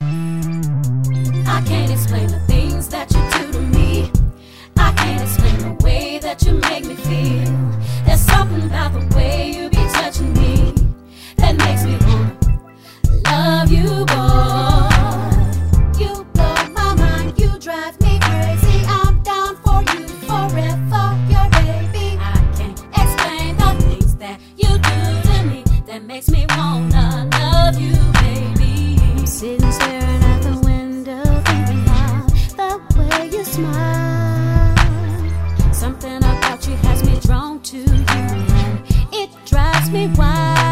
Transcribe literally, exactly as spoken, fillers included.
I can't explain the things that you do to me. I can't explain the way that you make